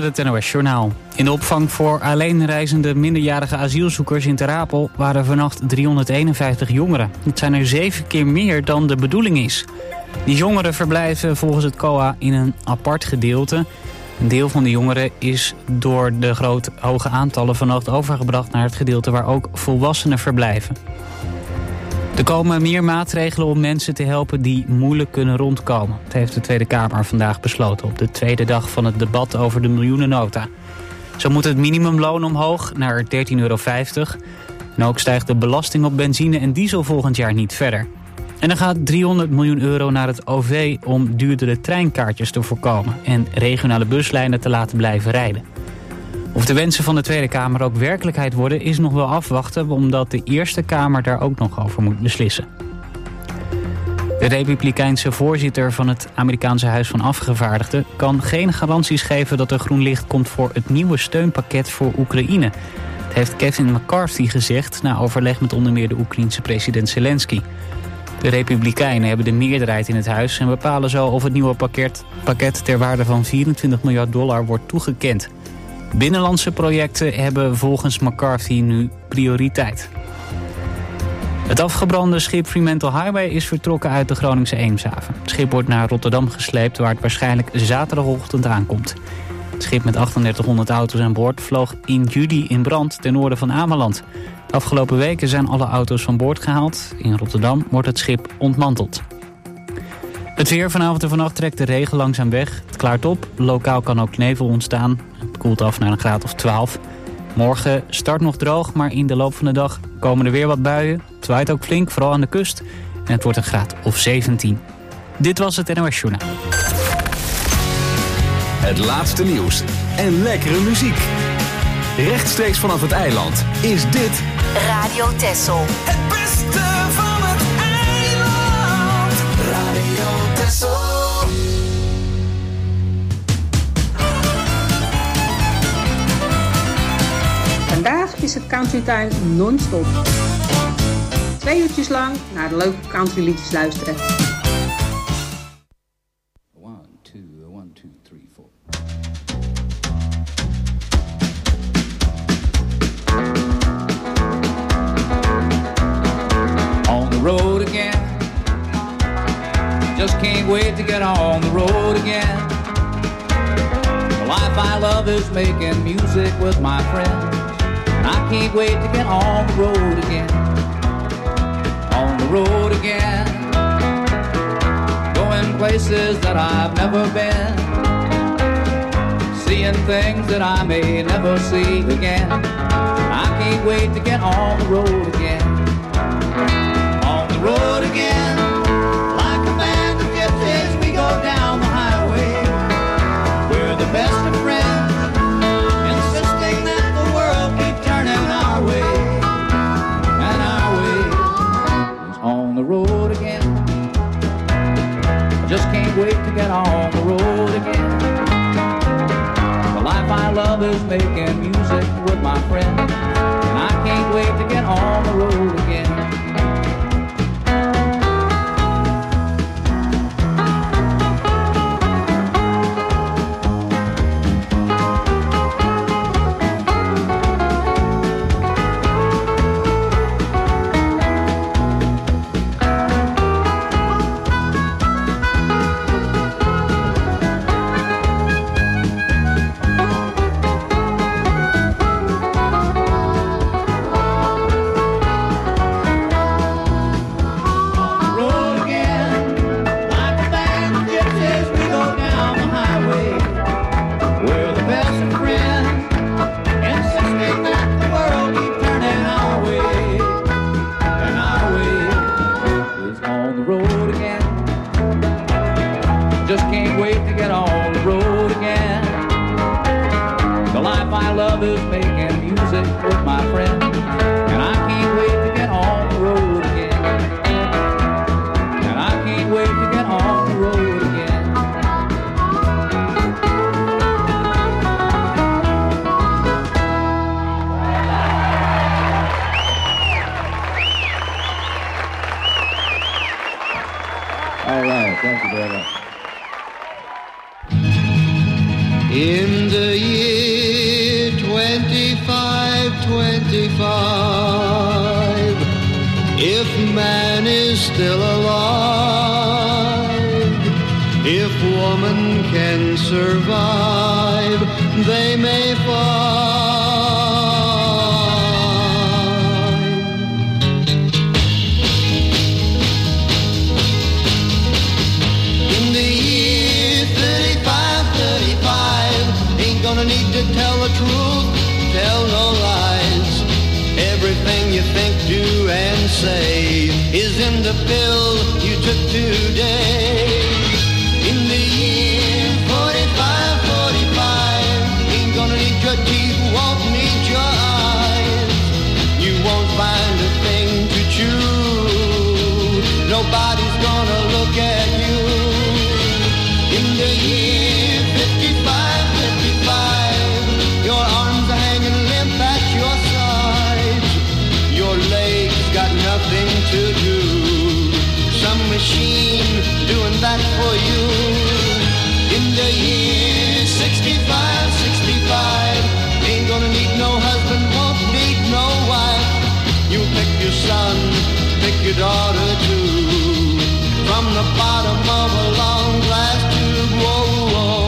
het NOS Journaal. In de opvang voor alleenreizende minderjarige asielzoekers in Ter Apel waren vannacht 351 jongeren. Het zijn er 7 keer meer dan de bedoeling is. Die jongeren verblijven volgens het COA in een apart gedeelte. Een deel van de jongeren is door de hoge aantallen vannacht overgebracht naar het gedeelte waar ook volwassenen verblijven. Er komen meer maatregelen om mensen te helpen die moeilijk kunnen rondkomen. Dat heeft de Tweede Kamer vandaag besloten op de tweede dag van het debat over de miljoenennota. Zo moet het minimumloon omhoog naar €13,50 En ook stijgt de belasting op benzine en diesel volgend jaar niet verder. En er gaat €300 miljoen naar het OV om duurdere treinkaartjes te voorkomen en regionale buslijnen te laten blijven rijden. Of de wensen van de Tweede Kamer ook werkelijkheid worden is nog wel afwachten, omdat de Eerste Kamer daar ook nog over moet beslissen. De republikeinse voorzitter van het Amerikaanse Huis van Afgevaardigden kan geen garanties geven dat er groen licht komt voor het nieuwe steunpakket voor Oekraïne. Dat heeft Kevin McCarthy gezegd na overleg met onder meer de Oekraïense president Zelensky. De republikeinen hebben de meerderheid in het huis en bepalen zo of het nieuwe pakket ter waarde van $24 miljard wordt toegekend. Binnenlandse projecten hebben volgens McCarthy nu prioriteit. Het afgebrande schip Fremantle Highway is vertrokken uit de Groningse Eemshaven. Het schip wordt naar Rotterdam gesleept, waar het waarschijnlijk zaterdagochtend aankomt. Het schip met 3800 auto's aan boord vloog in juli in brand ten noorden van Ameland. De afgelopen weken zijn alle auto's van boord gehaald. In Rotterdam wordt het schip ontmanteld. Het weer vanavond en vannacht trekt de regen langzaam weg. Het klaart op, lokaal kan ook nevel ontstaan. Het koelt af naar een graad of 12. Morgen start nog droog, maar in de loop van de dag komen er weer wat buien. Het waait ook flink, vooral aan de kust. En het wordt een graad of 17. Dit was het NOS Journaal. Het laatste nieuws en lekkere muziek. Rechtstreeks vanaf het eiland is dit Radio Texel. Het beste van het eiland. Radio Texel. Vandaag is het Country Time non-stop. 2 uurtjes lang naar de leuke countryliedjes luisteren. 1, 2, 1, 2, 3, 4. On the road again. Just can't wait to get on the road again. The life I love is making music with my friends. And I can't wait to get on the road again. On the road again. Going places that I've never been. Seeing things that I may never see again. I can't wait to get on the road again. On the road again. Like a band of gypsies, we go down the highway. We're the best of friends, insisting that the world keep turning our way. And our way is on the road again. I just can't wait to get on the road again. The life I love is making music with my friends. And I can't wait to get on the road again. In the year is still alive. If woman can survive, they may In the year 35, ain't gonna need to tell the truth, tell no lies. Everything you think, do, and say is in the pill you took today. In the year 45, ain't gonna need your teeth, won't need your eyes. You won't find a thing to chew, nobody's gonna look at you. In the year 55, your arms are hanging limp at your sides. Your legs got nothing to do, some machine doing that for you. In the year 65, ain't gonna need no husband, won't need no wife. You pick your son, pick your daughter too, from the bottom of a long glass tube. Whoa, whoa.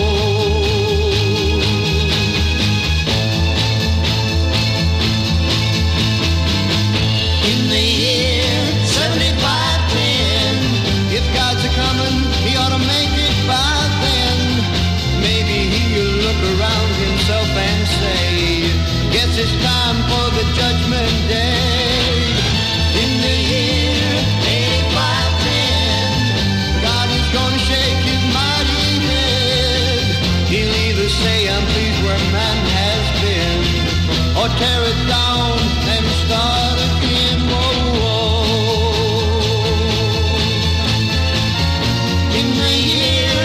In the year 75, if God's a-comin', he ought to make it by then. Maybe he'll look around himself and say, guess it's time for the judgment day. In the year 85, God is gonna shake his mighty head. He'll either say, I'm pleased where man has been, or tear it down and start again. Whoa, whoa. In the year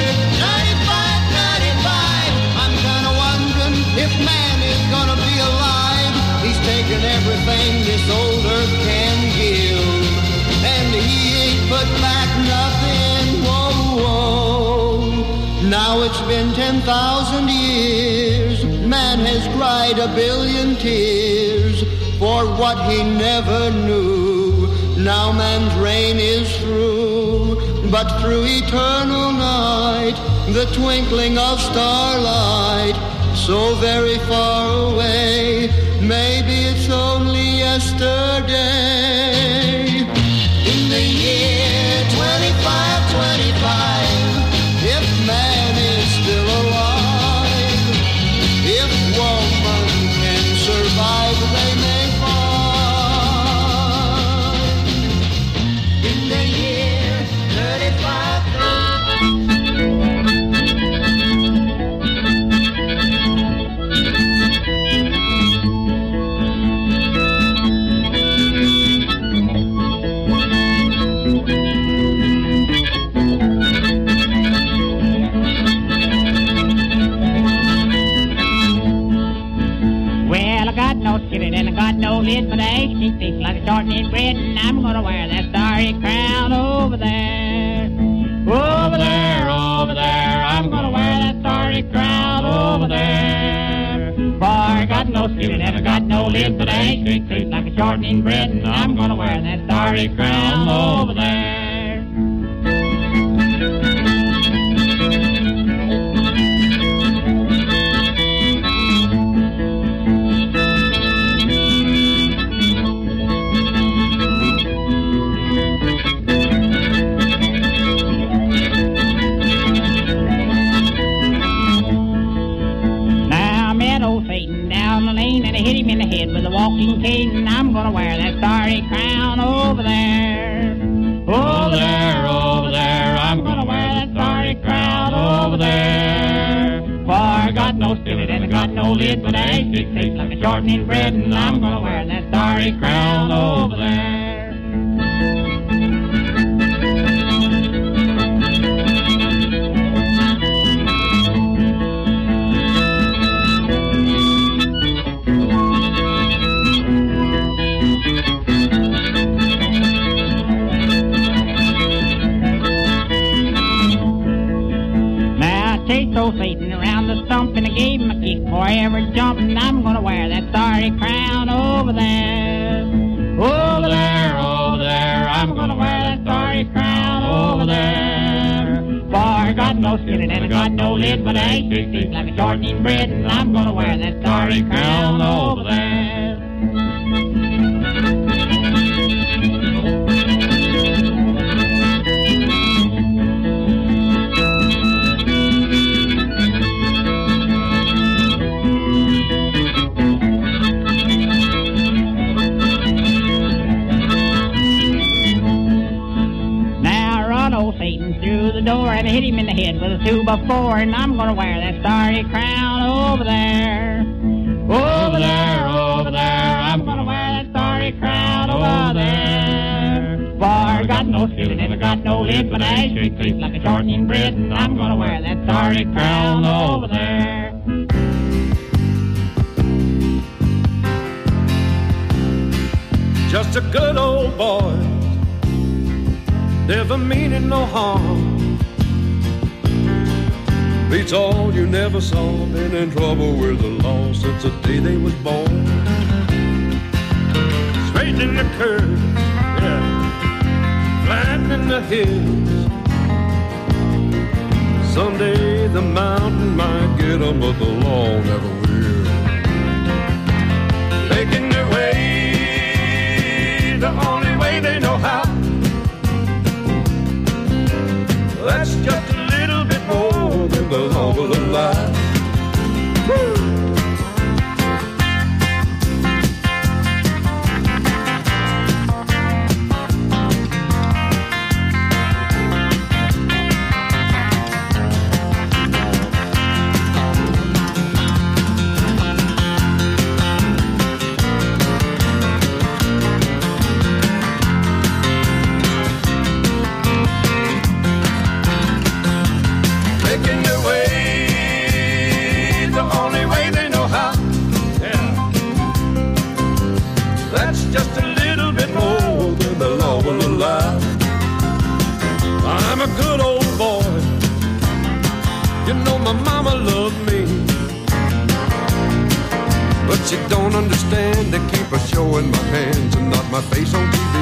95, I'm kinda wondering if man is gonna be alive. He's taken everything this old earth can give, and he ain't put back nothing. Whoa, whoa. Now it's been 10,000 years, man has cried a billion tears for what he never knew. Now man's reign is through, but through eternal night, the twinkling of starlight, so very far away, maybe it's only yesterday. In the year 25, if man is still alive, if woman can survive, they may find. In the year 35. And I got no lid, but I actually taste like a shortening bread, and I'm gonna wear that starry crown over there. Over there, over there, I'm gonna wear that starry crown over there. For I got no skin and I got no lid, but I actually taste like a shortening bread, and I'm gonna wear that starry crown over there. Hit him in the head with a walking cane, and I'm gonna wear that starry crown over there. Over there, over there, I'm gonna wear that starry crown over there. For I got no skillet and I got no lid, but I actually taste like a shortening bread, and I'm gonna wear that starry crown over there. Throw Satan around the stump, and I gave him a kick for every jump, and I'm gonna wear that starry crown over there. Over there, over there, I'm gonna wear no skillet and I got no lid, but I taste like a shortening bread, and I'm gonna wear that starry crown over there. Through the door and I hit him in the head with a 2x4, and I'm gonna wear that starry crown over there. Over there, over there, I'm gonna wear that starry crown over there. For I got no skillet and I got no lid, but I shake taste like a shortening bread, and I'm gonna wear that starry crown over there. Just a good old boy, never meaning no harm. Beats all you never saw, been in trouble with the law since the day they was born. Straight in the curve, yeah, flat in the hills. Someday the mountain might get them, but the law never will. Making their way the only way they know how. That's just a little bit more than the law will allow. Woo! I'm a good old boy. You know my mama loved me, but she don't understand. They keep her showing my hands and not my face on TV.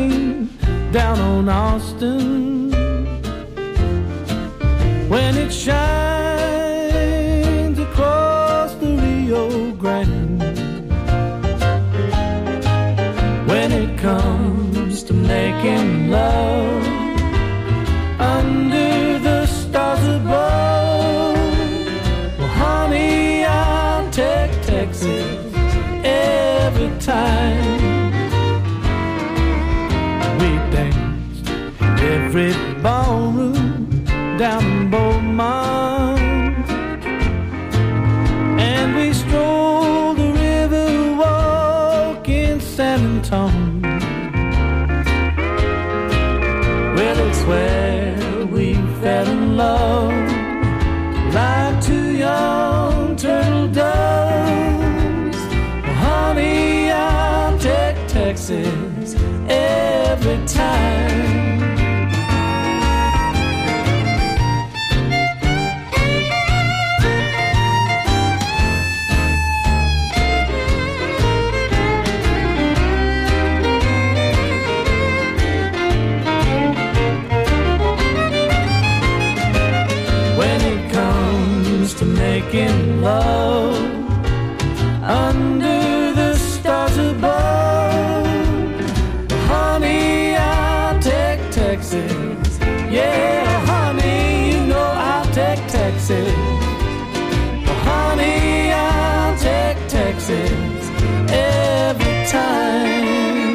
rain down on Austin when it shines across the Rio Grande. When it comes to making love under the stars above, well, honey, I'll take Texas every time. We danced every ballroom down in Beaumont, and we strolled the river walk in San Antonio. Well, it's where we fell in love like two young turtle doves. Well, honey, I'll take Texas every time. Making love under the stars above, honey, I'll take Texas. Yeah, honey, you know I'll take Texas. Honey, I'll take Texas every time.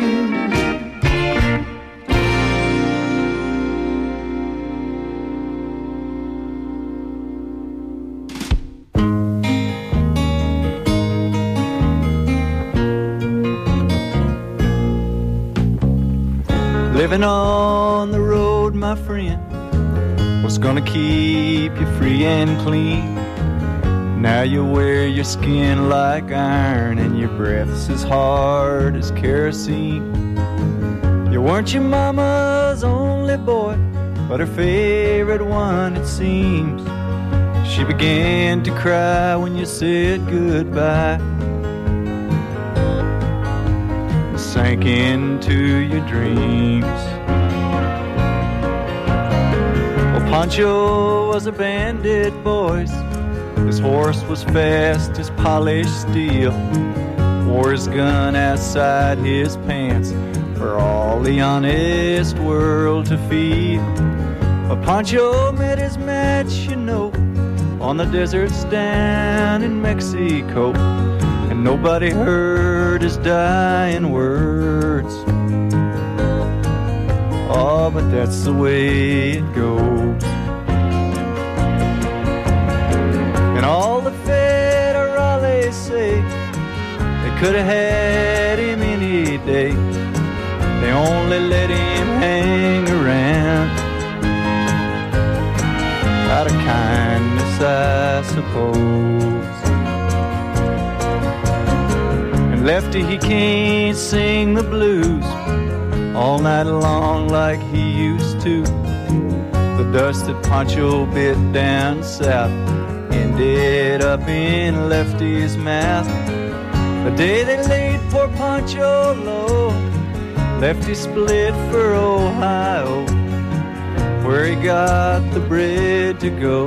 Living on the road, my friend, what's gonna keep you free and clean? Now you wear your skin like iron and your breath's as hard as kerosene. You weren't your mama's only boy, but her favorite one, it seems. She began to cry when you said goodbye, sank into your dreams. Well, Pancho was a bandit, boys. His horse was fast as polished steel. Wore his gun outside his pants for all the honest world to feel. But Pancho met his match, you know, on the deserts down in Mexico. And nobody heard his dying words. Oh, but that's the way it goes. And all the federales say they could have had him any day. They only let him hang around out of kindness, I suppose. Lefty, he can't sing the blues all night long like he used to. The dust that Pancho bit down south ended up in Lefty's mouth. The day they laid poor Pancho low, Lefty split for Ohio, where he got the bread to go.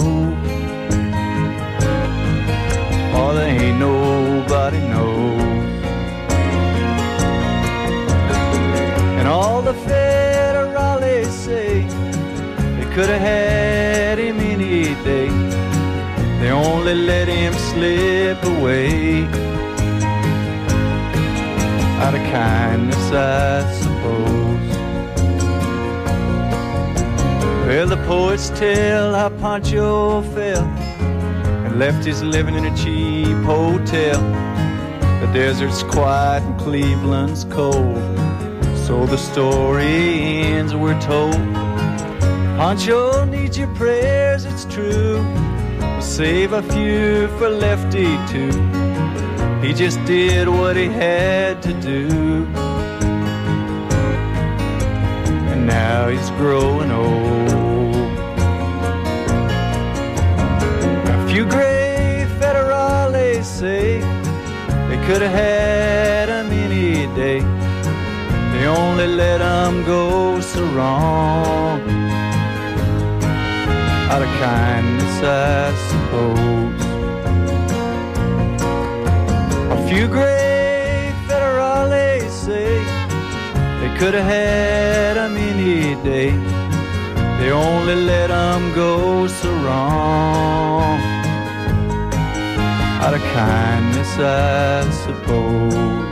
Oh, there ain't nobody knows. And all the federales say they could have had him any day. They only let him slip away out of kindness, I suppose. Well, the poets tell how Pancho fell and left his living in a cheap hotel. The desert's quiet and Cleveland's cold, so the story ends, we're told. Pancho needs your prayers, it's true. We'll save a few for Lefty too. He just did what he had to do, and now he's growing old. A few gray federales say they could have had him any day. They only let them go so wrong. Out of kindness, I suppose. A few great federales say they could have had them any day. They only let them go so wrong. Out of kindness, I suppose.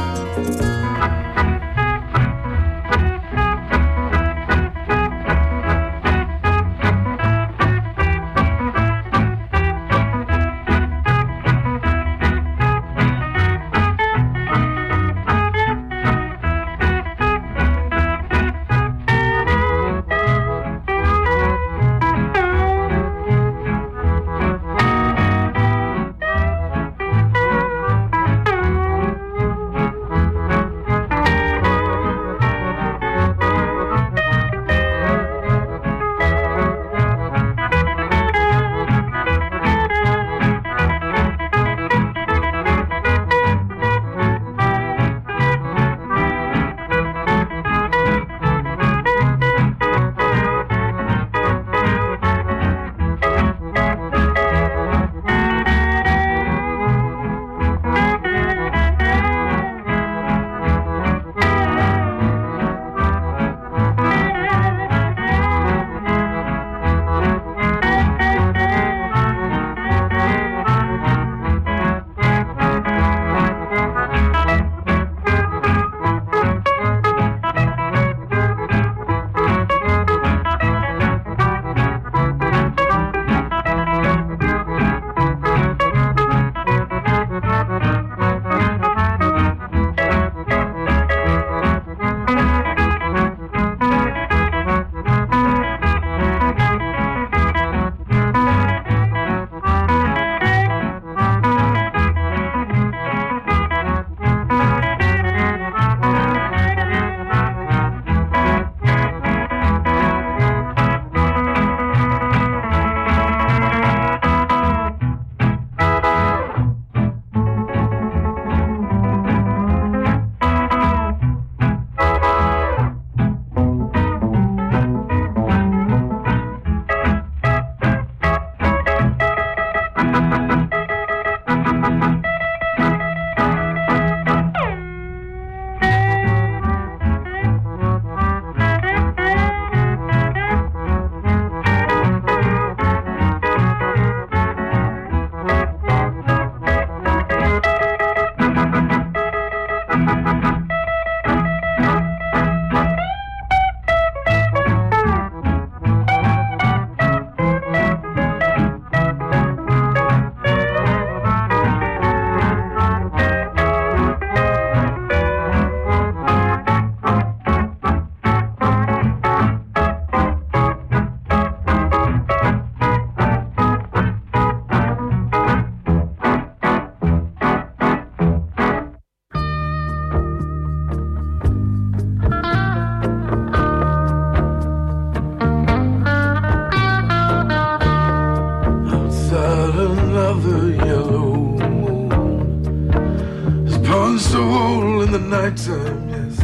nighttime, yes.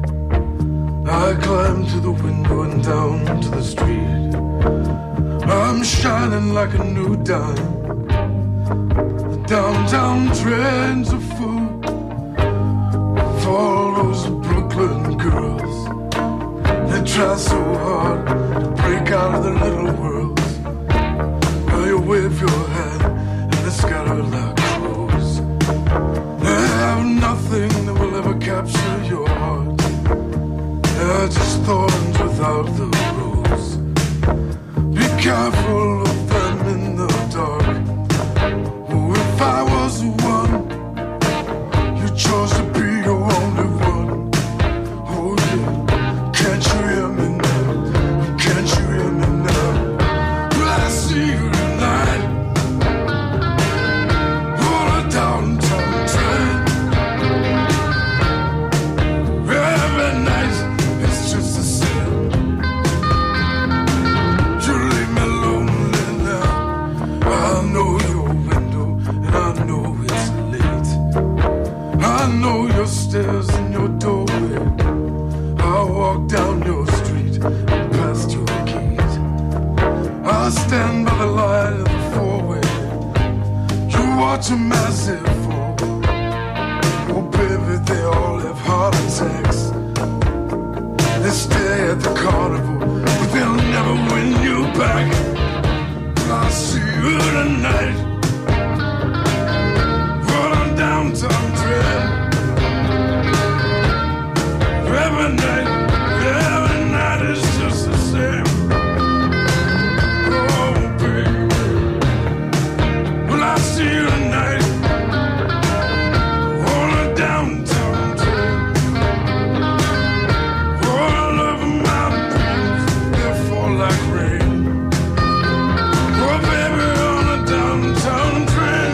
I climb to the window and down to the street. I'm shining like a new dime. The downtown trends are full for all those Brooklyn girls. They try so hard to break out of their little worlds. Well, you wave your hand and they scatter like crows. They have nothing that will ever capture your heart. They're just thorns without the rose. Be careful of them in the dark. Oh, if I was the one you chose to be your only one. Oh yeah, can't you hear me now? Can't you hear me now? Will I see you tonight on a downtown train? Every night it's just the same. You leave me lonely down your street and past your gate. I stand by the light of the four-way. You watch a massive fall. Oh baby, they all have heart attacks. They stay at the carnival, but they'll never win you back. I'll see you tonight. Run on downtown trail. Every night is just the same. Oh baby, well I'll see you tonight. On a downtown trail. All over my dreams, they fall like rain. Oh baby, on a downtown train.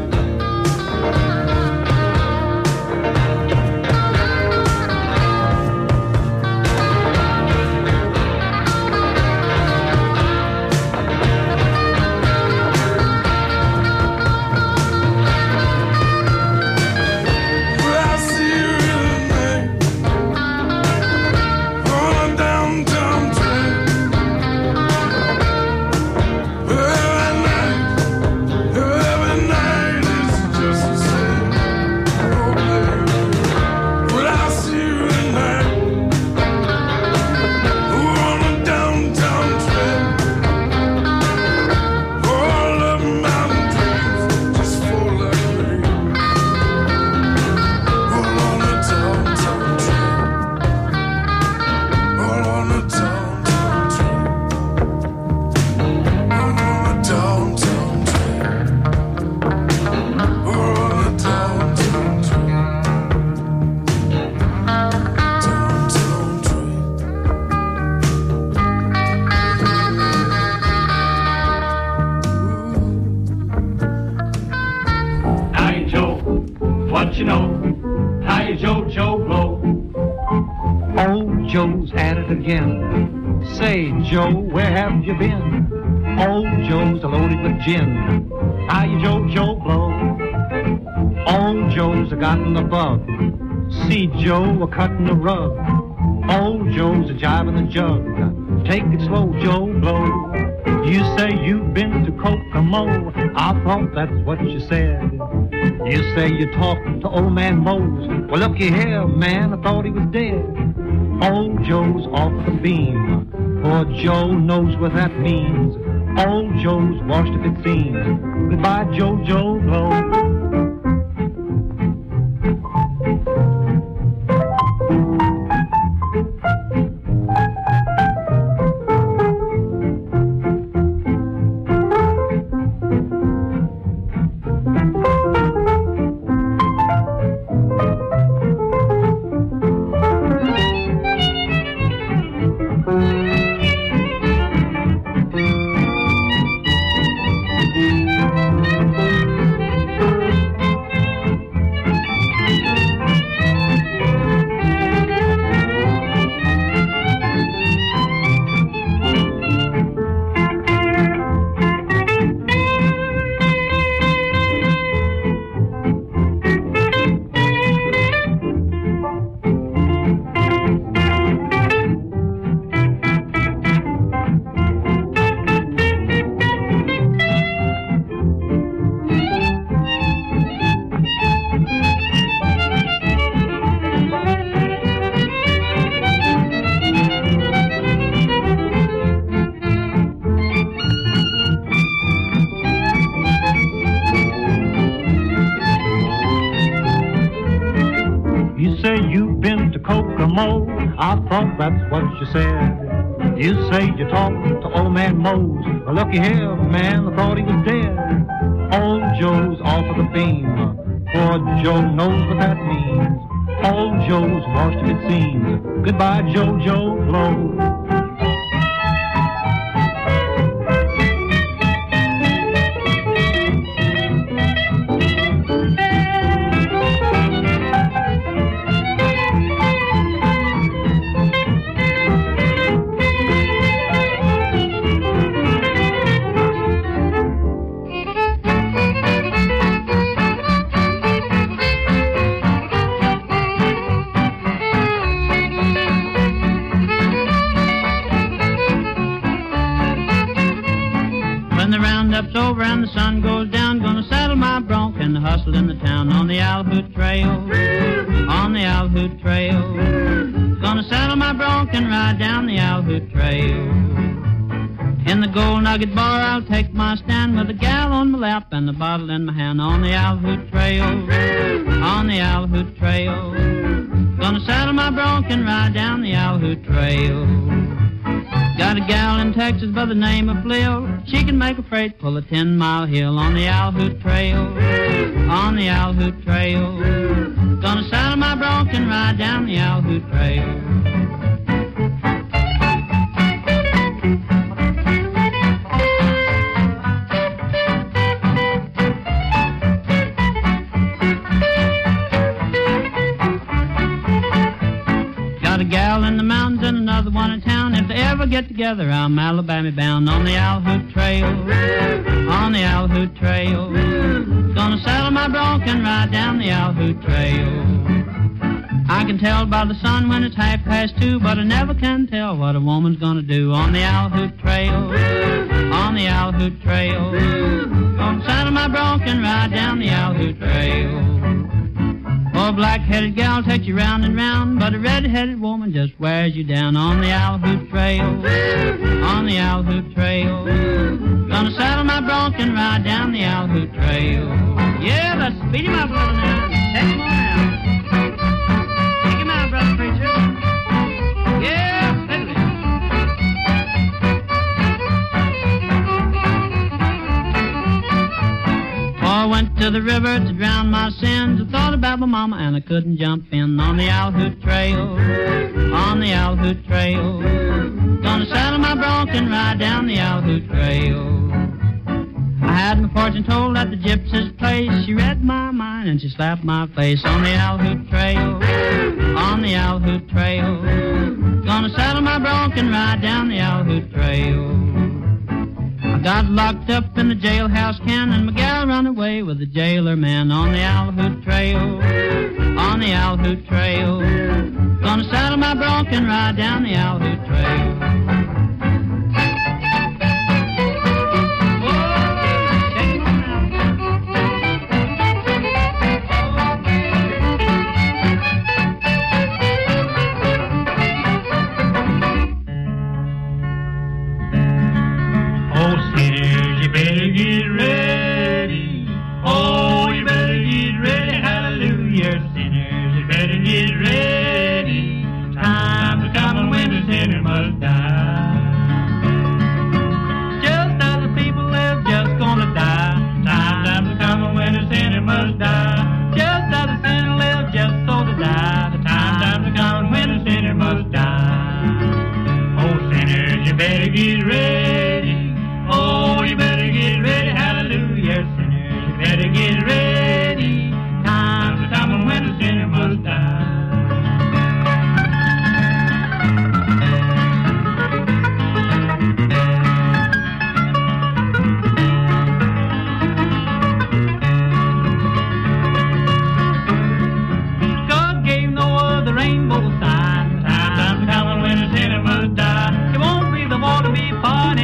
Joe, where have you been? Old Joe's loaded with gin. Hiya, Joe, Joe Blow. Old Joe's a-gotten the bug. See Joe a-cutting the rug. Old Joe's a-jiving the jug. Take it slow, Joe Blow. You say you've been to Kokomo. I thought that's what you said. You say you talked to old man Mose. Well, looky here, man, I thought he was dead. Old Joe's off the beam. Poor Joe knows what that means. Old Joe's washed up, it seems. Goodbye, Joe, Joe Blow. I thought that's what you said. You say you talked to old man Mose. Well, looky here, man, I thought he was dead. Old Joe's off of the beam. Poor Joe knows what that means. Old Joe's washed up, it seems. Goodbye, Joe, Joe Blow. down the Alhoot Trail. In the Gold Nugget bar I'll take my stand with a gal on my lap and a bottle in my hand on the Alhoot Trail, on the Alhoot Trail. Gonna saddle my bronc and ride down the Alhoot Trail. Got a gal in Texas by the name of Flill. She can make a freight pull a 10-mile hill on the Alhoot Trail, on the Alhoot Trail. Gonna saddle my bronc and ride down the Alhoot Trail. Gal in the mountains and another one in town. If they ever get together, I'm Alabama bound on the Alhoot Trail, on the Alhoot Trail. Gonna saddle my bronc and ride down the Alhoot Trail. I can tell by the sun when it's 2:30, but I never can tell what a woman's gonna do on the Alhoot Trail, on the Alhoot Trail. Gonna saddle my bronc and ride down the Alhoot Trail. Oh, a black-headed gal takes you round and round, but a red-headed woman just wears you down on the Alhoot Trail, on the Alhoot Trail. Gonna saddle my bronc and ride down the Alhoot Trail. Yeah, let's speed him up a little now. Take him on out. Take him out, brother preacher. Yeah, fiddle it. I went to the river to drown my sins. I thought about my mama and I couldn't jump in on the Alhoot Trail, on the Alhoot Trail. Gonna saddle my bronc and ride down the Alhoot Trail. I had my fortune told at the gypsy's place. She read my mind and she slapped my face on the Alhoot Trail, on the Alhoot Trail. Gonna saddle my bronc and ride down the Alhoot Trail. I got locked up in the jailhouse can and my gal run away with the jailer man on the Alhoot Trail, on the Alhoot Trail. Gonna saddle my bronc and ride down the Alhoot Trail. Party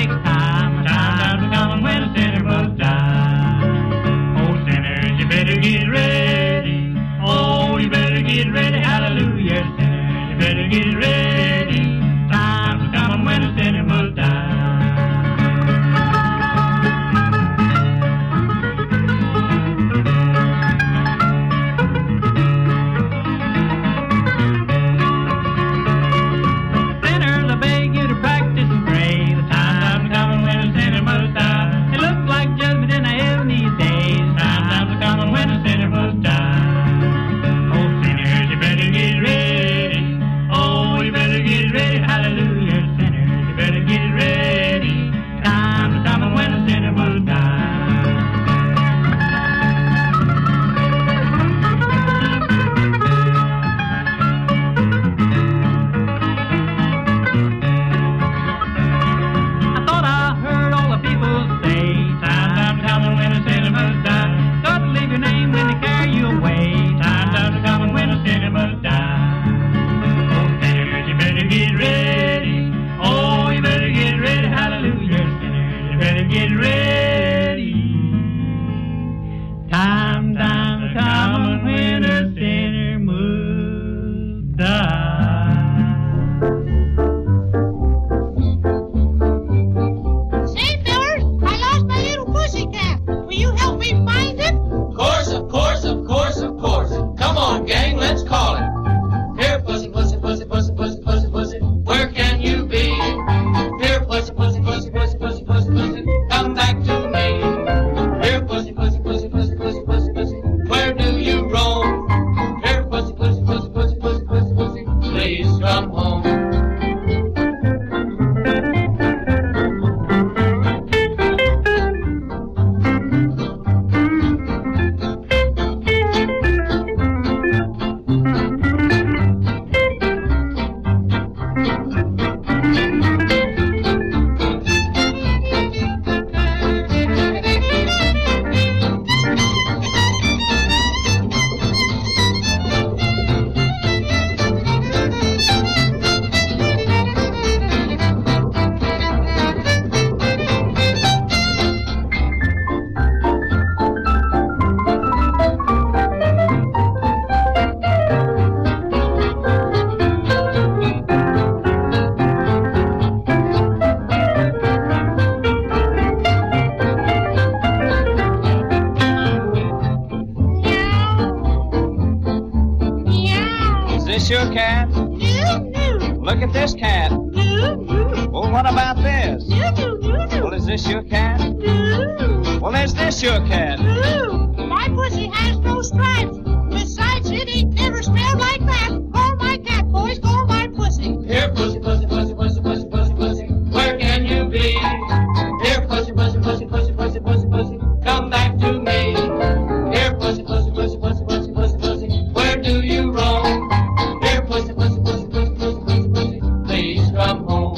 this your cat? Look at this cat. Well, what about this? Well, is this your cat? Well, is this your cat? My pussy has no stripes. Besides, it ain't never smelled like that. Call my cat, boys, call my pussy. Here, pussy, pussy, pussy, pussy, pussy, pussy, pussy. Where can you be? Here, pussy, pussy, pussy, pussy, pussy, pussy, pussy. Come back to me. Here, pussy, pussy, pussy, pussy, pussy, pussy, pussy. Where do you roam? Here, pussy, pussy, pussy, pussy, pussy, pussy, pussy. Please come home.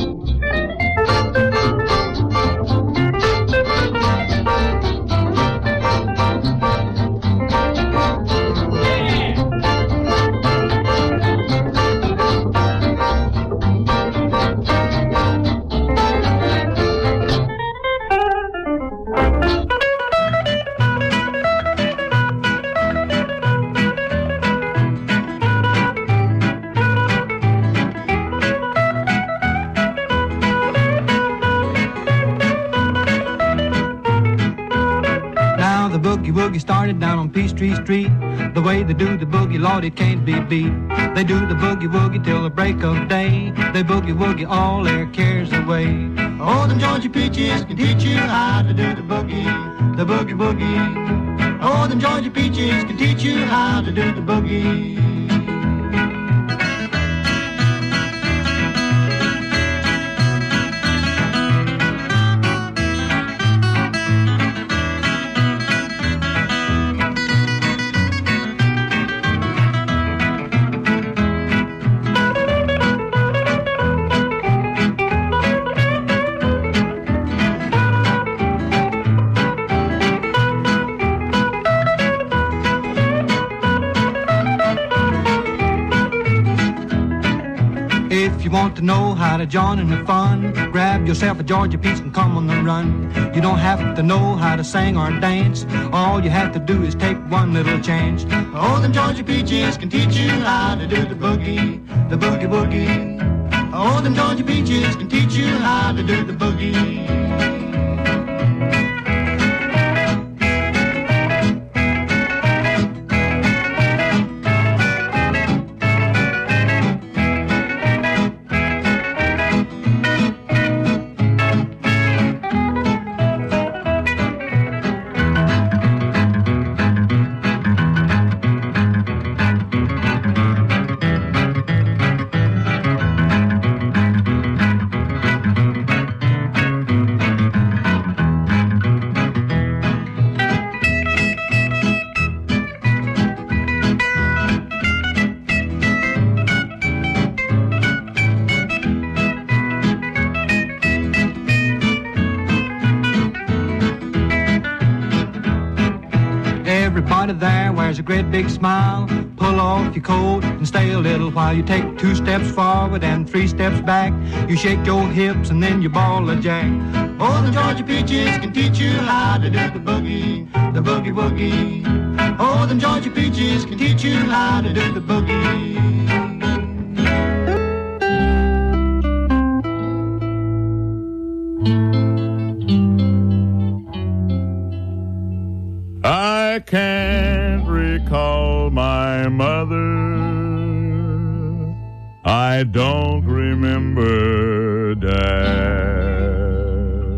Boogie started down on Peachtree Street. The way they do the boogie, Lord, it can't be beat. They do the boogie woogie till the break of day. They boogie woogie all their cares away. Oh, them Georgia peaches can teach you how to do the boogie woogie. Oh, them Georgia peaches can teach you how to do the boogie. If you want to know how to join in the fun, grab yourself a Georgia peach and come on the run. You don't have to know how to sing or dance. All you have to do is take one little chance. Oh, them Georgia peaches can teach you how to do the boogie woogie. Oh, them Georgia peaches can teach you how to do the boogie. Everybody there wears a great big smile. Pull off your coat and stay a little while. You take 2 steps forward and 3 steps back. You shake your hips and then you ball a jack. Oh, the Georgia peaches can teach you how to do the boogie woogie. Oh, the Georgia peaches can teach you how to do the boogie. I can't recall my mother. I don't remember Dad.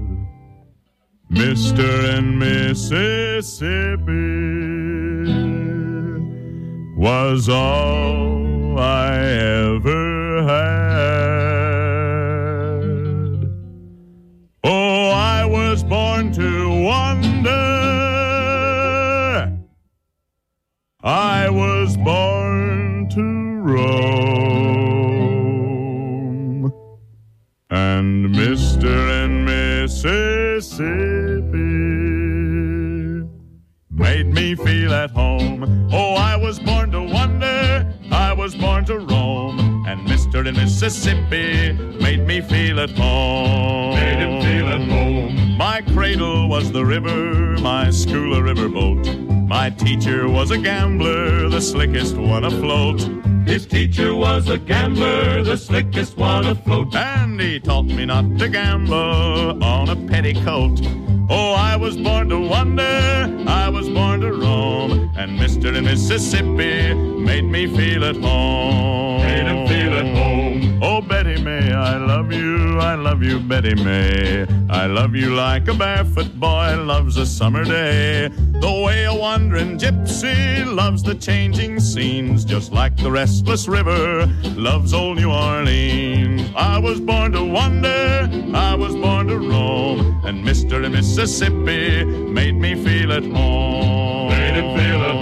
Mr. and Mississippi was all I ever had. Oh, I was born to wonder. I was born to roam, and Mr. and Mississippi made me feel at home. Oh, I was born to wonder, I was born to roam, and Mr. and Mississippi made me feel at home. Made him feel at home. My cradle was the river, my school a riverboat. My teacher was a gambler, the slickest one afloat. His teacher was a gambler, the slickest one afloat. And he taught me not to gamble on a petticoat. Oh, I was born to wander, I was born to roam, and Mr. and Mississippi made me feel at home. Made him feel at home. Oh, Betty May, I love you, Betty May. I love you like a barefoot boy loves a summer day. The way a wandering gypsy loves the changing scenes, just like the restless river loves old New Orleans. I was born to wander, I was born to roam, and Mr. and Mississippi made me feel at home. Made him feel at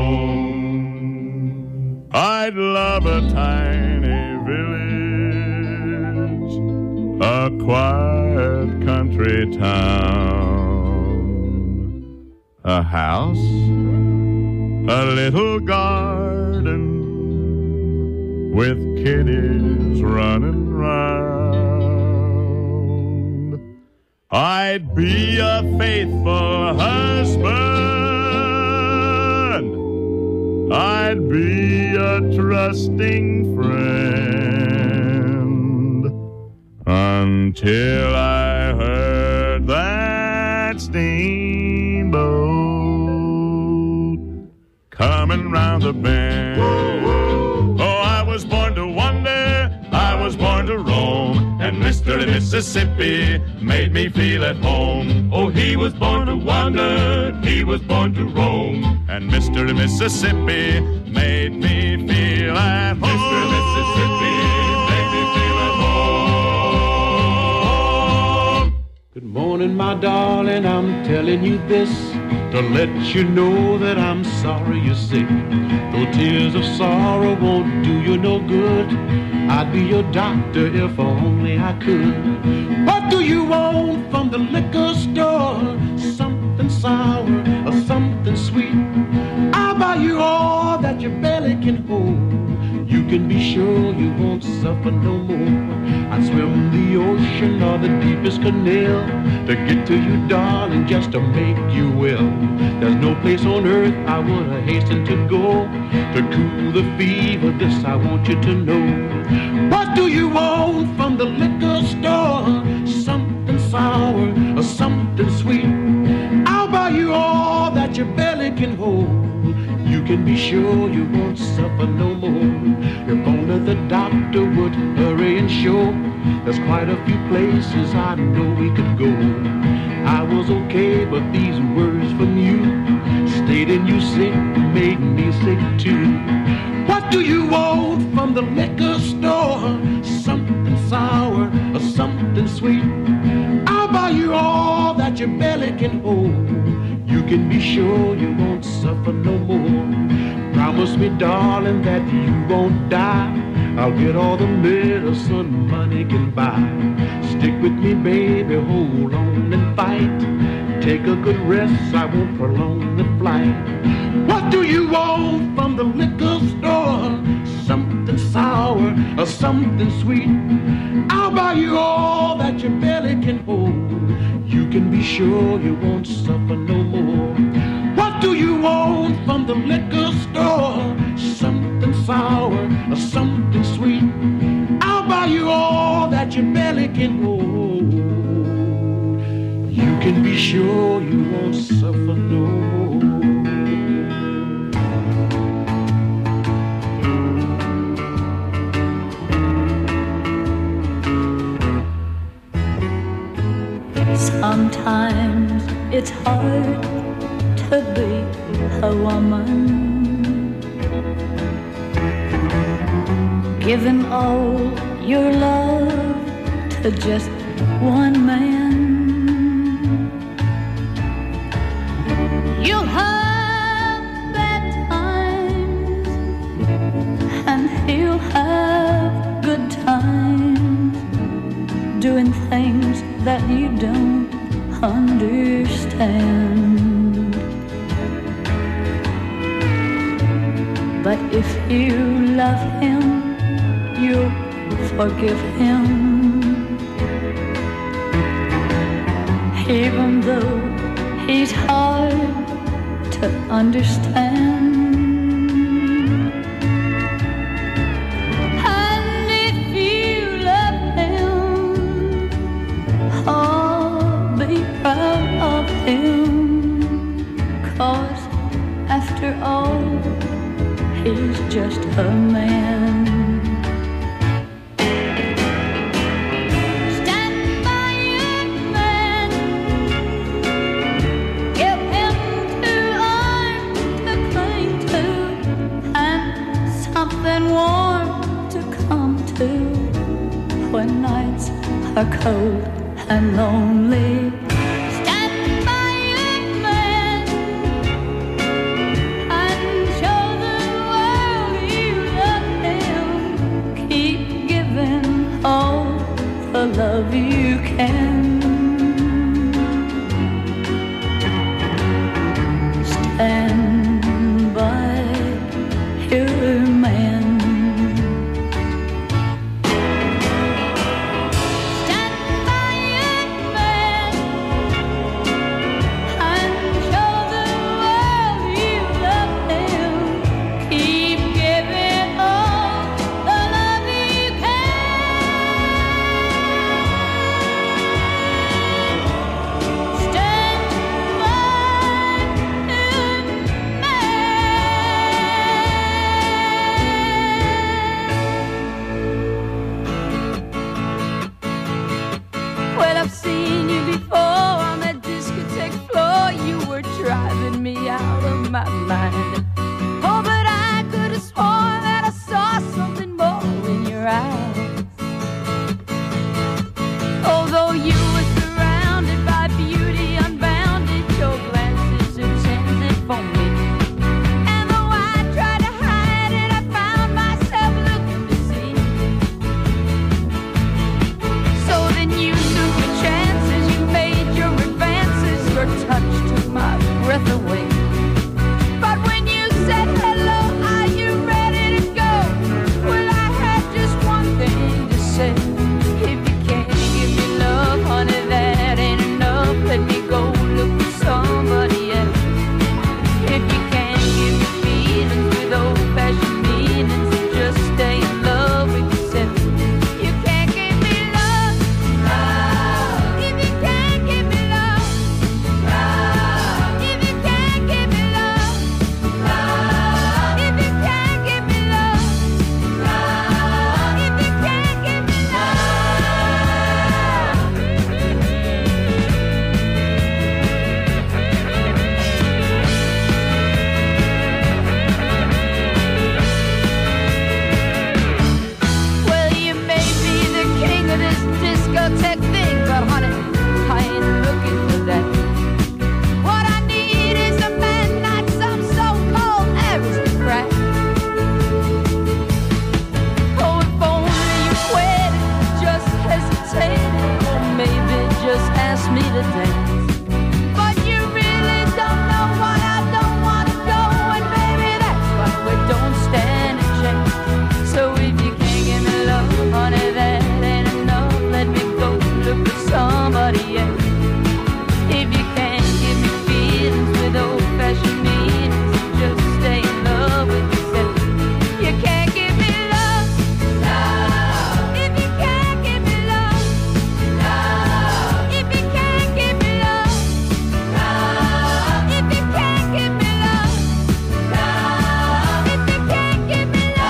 home. I'd love a tiny village, a quiet country town, a house, a little garden with kitties running round. I'd be a faithful husband, I'd be a trusting friend, until I heard that steamboat coming round the bend. Oh, I was born to wander, I was born to roam, and Mr. Mississippi made me feel at home. Oh, he was born to wander, he was born to roam, and Mr. Mississippi made me feel at home. Mr. Mississippi made me feel at home. Good morning, my darling, I'm telling you this to let you know that I'm sorry you're sick. Though tears of sorrow won't do you no good, I'd be your doctor if only I could. What do you want from the liquor store? Something sour or something sweet? I'll buy you all that your belly can hold. You can be sure you won't suffer no more. I'd swim the ocean or the deepest canal to get to you, darling, just to make you well. There's no place on earth I would have hastened to go to cool the fever. This I want you to know. What do you want from the liquor store? Something sour or something sweet? I'll buy you all that your belly can hold. You can be sure you won't suffer no more. If only the doctor would hurry and show there's quite a few places I know we could go. I was okay, but these words from you stating you sick made me sick too. What do you want from the liquor store? Something sour or something sweet? I'll buy you all that your belly can hold. You can be sure you won't suffer no more. Promise me, darling, that you won't die. I'll get all the medicine money can buy. Stick with me, baby, hold on and fight. Take a good rest, I won't prolong the flight. What do you want from the liquor store? Something sour or something sweet? I'll buy you all that your belly can hold. You can be sure you won't suffer no more. What do you want from the liquor store? Something sour or something sweet? I'll buy you all that your belly can hold. You can be sure you won't suffer no more. Sometimes it's hard to be a woman, giving all your love to just one man. You'll have bad times and he'll have good times, doing things that you don't understand. But if you love him, you'll forgive him, even though he's hard to understand. And if you love him, oh, be proud of just a man. Stand by your man. Give him two arms to cling to and something warm to come to when nights are cold and lonely. Love you can. Stand by your man. Stand by your man and show the world you love him. Keep giving all the love you can. Well, I've seen you before on that discotheque floor. You were driving me out of my mind. Oh, but I could have sworn that I saw something more in your eyes. Although you were surrounded by beauty unbounded, your glances intended for me. And though I tried to hide it, I found myself looking to see. So then you took the chances, you made your advances, your touch took my breath away. But when you said hello, are you ready to go? Well, I had just one thing to say. If you can't give me love, honey, that ain't enough. Let me go look for somebody else. If you can't give me feelings with old-fashioned meanings, just stay in love with yourself. You can't give me love, love. If you can't give me love, love. If you can't give me love, love. If you can't give me love, love. If you can't give me Well, you may be the king of this discotheque thing, but honey, I ain't looking for that. What I need is a man, not some so-called aristocrat. Oh, if only you waited, just hesitated, or maybe just asked me to dance. But you really don't know what I don't want to go, and baby, that's why we don't stand a chance. So if you can't give me love, honey, that ain't enough. Let me go look for somebody else. If you can't give me feelings with old-fashioned meanings, just stay in love with yourself. You can't give me love, love. If you can't give me love, love. If you can't give me love, love. If you can't give me love, love. If you can't give me love.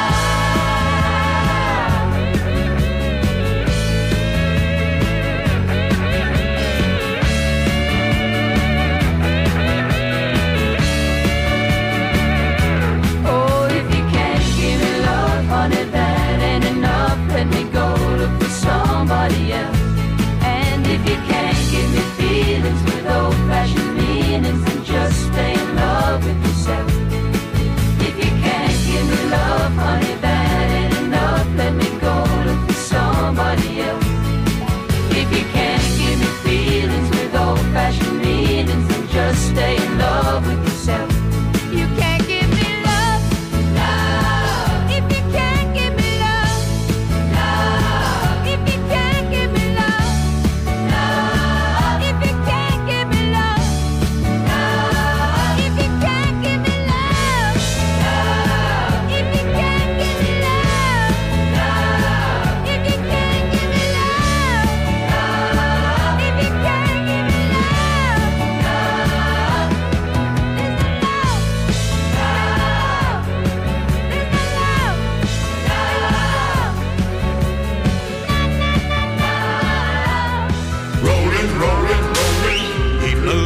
Oh, if you can't give me love, honey, that ain't enough. Let me go look for somebody else. And if you can't give me feelings with old-fashioned meanings, then just stay in love with yourself. If you can't give me love, honey, that ain't enough. Let me go look for somebody else. If you can't give me feelings with old-fashioned meanings, then just stay in love with yourself. You can't give me love, love. If you can't give me love, love. If you can't give me love, love. If you can't give me love, love. If you can't give me love, love. If you can't give me love, love. If you can't give me love, love.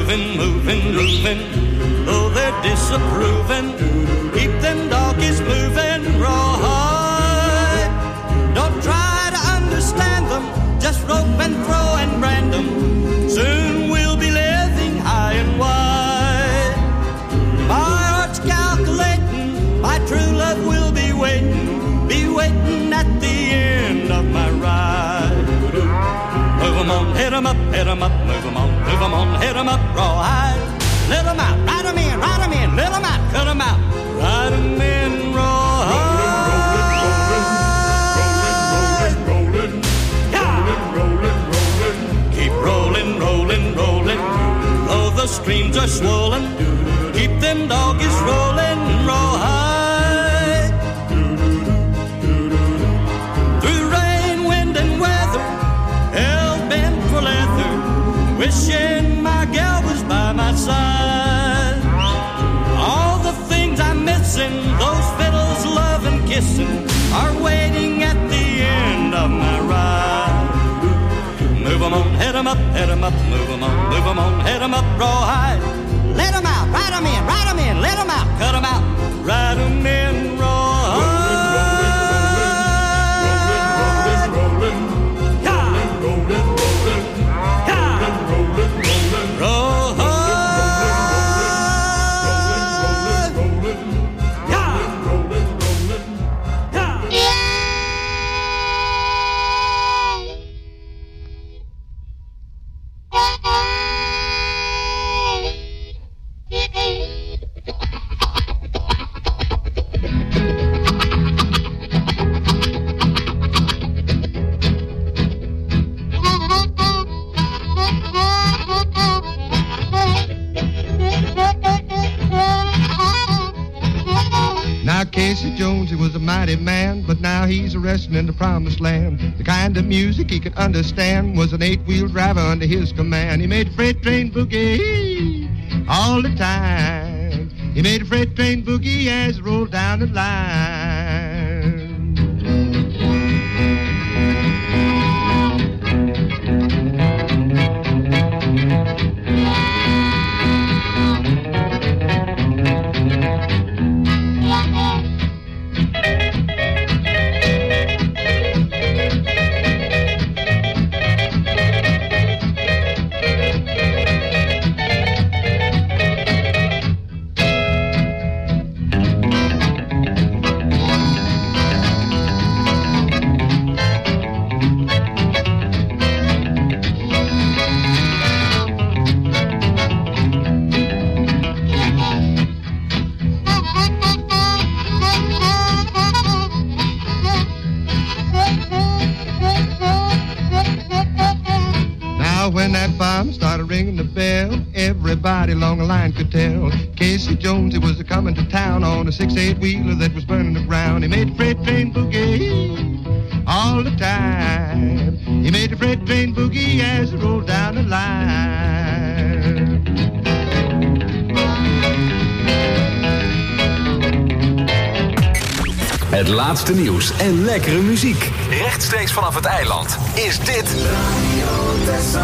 moving, moving, moving. Though they're disapproving, keep them doggies moving right. Don't try to understand them, just rope and throw and brand them. Soon we'll be living high and wide. My heart's calculating, my true love will be waiting at the end of my ride. Move 'em on, hit 'em up, move 'em on, move 'em on, hit 'em up, rawhide. Let 'em out, ride 'em in, let 'em out, cut 'em out, ride 'em in, rawhide. Keep rolling, rolling, rolling, though the streams are swollen, keep them doggies rolling, rawhide. Through rain, wind and weather, hell bent for leather, wishing my gal was by my side. All the things I'm missing, those fiddles, love and kissing, are waiting at the end of my ride. Move 'em on, hit 'em up, move 'em on, move 'em on, hit 'em up, rawhide. Let 'em out, ride 'em in, let 'em out, cut 'em out, ride 'em in, rawhide. Casey Jones, he was a mighty man, but now he's resting in the promised land. The kind of music he could understand was an 8-wheel driver under his command. He made a freight train boogie all the time. He made a freight train boogie as it rolled down the line. When that bomb started ringing the bell, everybody along the line could tell Casey Jones, he was coming to town on a 6-8-wheeler that was burning the ground. He made the freight train boogie all the time. He made the freight train boogie as it rolled down the line. Het laatste nieuws en lekkere muziek. Rechtstreeks vanaf het eiland is dit Radio Texel.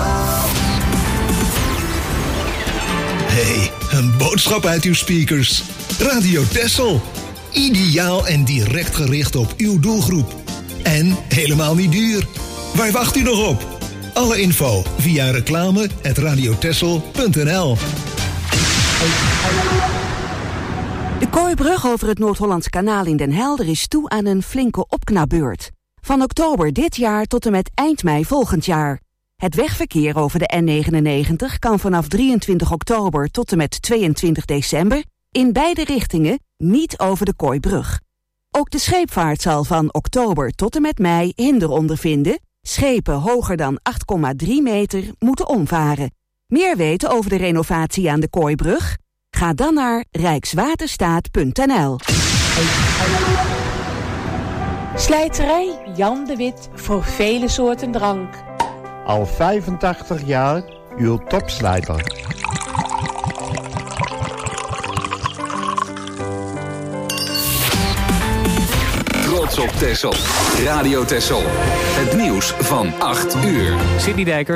Hey, een boodschap uit uw speakers. Radio Texel. Ideaal en direct gericht op uw doelgroep. En helemaal niet duur. Waar wacht u nog op? Alle info via reclame@radiotexel.nl. De Kooibrug over het Noord-Hollandse kanaal in Den Helder is toe aan een flinke opknapbeurt. Van oktober dit jaar tot en met eind mei volgend jaar. Het wegverkeer over de N99 kan vanaf 23 oktober tot en met 22 december... in beide richtingen niet over de Kooibrug. Ook de scheepvaart zal van oktober tot en met mei hinder ondervinden. Schepen hoger dan 8,3 meter moeten omvaren. Meer weten over de renovatie aan de Kooibrug? Ga dan naar rijkswaterstaat.nl. Slijterij Jan de Wit voor vele soorten drank. Al 85 jaar uw topslijter. Trots op Texel. Radio Texel. Het nieuws van 8 uur. Sidney Dijker.